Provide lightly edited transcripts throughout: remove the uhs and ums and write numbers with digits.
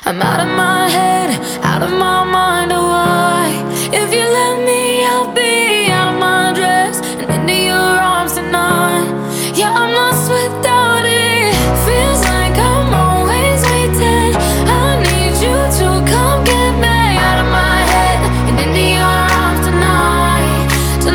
I'm out of my head, out of my mind, oh why? If you let me, I'll be out of my dress and into your arms tonight. Yeah, I'm lost without it. Feels like I'm always waiting. I need you to come get me out of my head and into your arms tonight.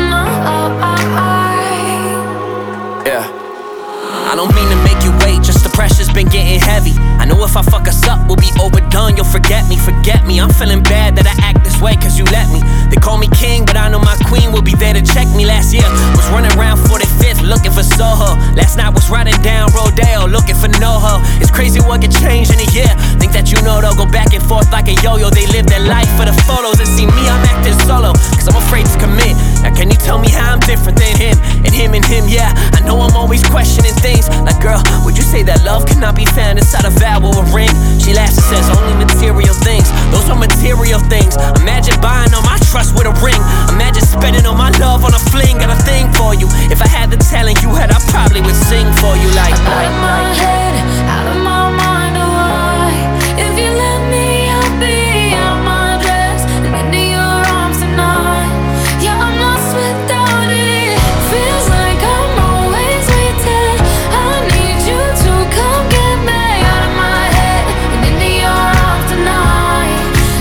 Yeah. I don't mean to make you wait, just the pressure's been getting heavy. I know if I fuck us up, we'll be overdone. You'll forget me. I'm feeling bad that I act this way cause you let me. They call me king, but I know my queen will be there to check me. Last year, was running around 45th looking for Soho. Last night was riding down Rodeo looking for NoHo. It's crazy what can change in a year. Think that you know they'll go back and forth like a yo-yo. They live their life for the photos and see me, I'm acting solo cause I'm afraid to commit. Now can you tell me how I'm different than him? And him, yeah, I know I'm always questioning things. Like girl, would you say that love cannot be found inside a vow or a ring? She laughs and says only material things. Those are material things. Imagine buying all my trust with a ring. Imagine spending all my love on a fling. Got a thing for you. If I had the talent you had, I probably would sing for you like I'm out of my head, out of my mind, oh why? If you let me, I'll be out of my dress and into your arms tonight. Yeah, I'm lost without it. Feels like I'm always waiting. I need you to come get me out of my head and into your arms tonight.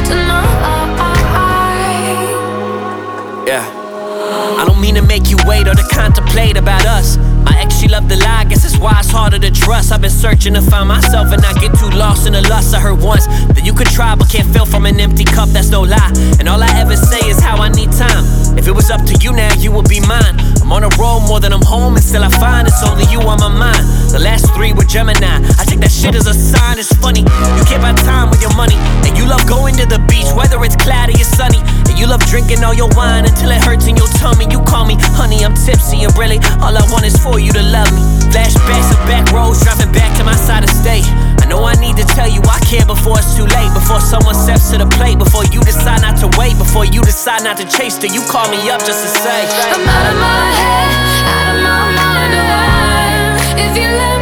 Yeah. I don't mean to make you wait or to contemplate about us. My ex, she loved to lie, guess that's why it's harder to trust. I've been searching to find myself and not get too lost in the lust. I heard once that you could try but can't fill from an empty cup, that's no lie. And all I ever say is how I need time. If it was up to you now, you would be mine. I'm on a roll more than I'm home, and still I find it's only you on my mind. The last 3 were Gemini, I take that shit as a sign. It's funny, you can't buy time with your money. And you love going to the beach, whether it's cloudy or sunny. And you love drinking all your wine until it hurts in your tummy. You call me honey, I'm tipsy, and really all I want is for you to love me. Flashbacks of back roads, driving back to my side of state. I know I need to tell you I care before it's too late. Before someone steps to the plate, before you decide not to wait, before you decide not to chase till you call me up just to say I'm out of my head, out of my mind, oh why? If you let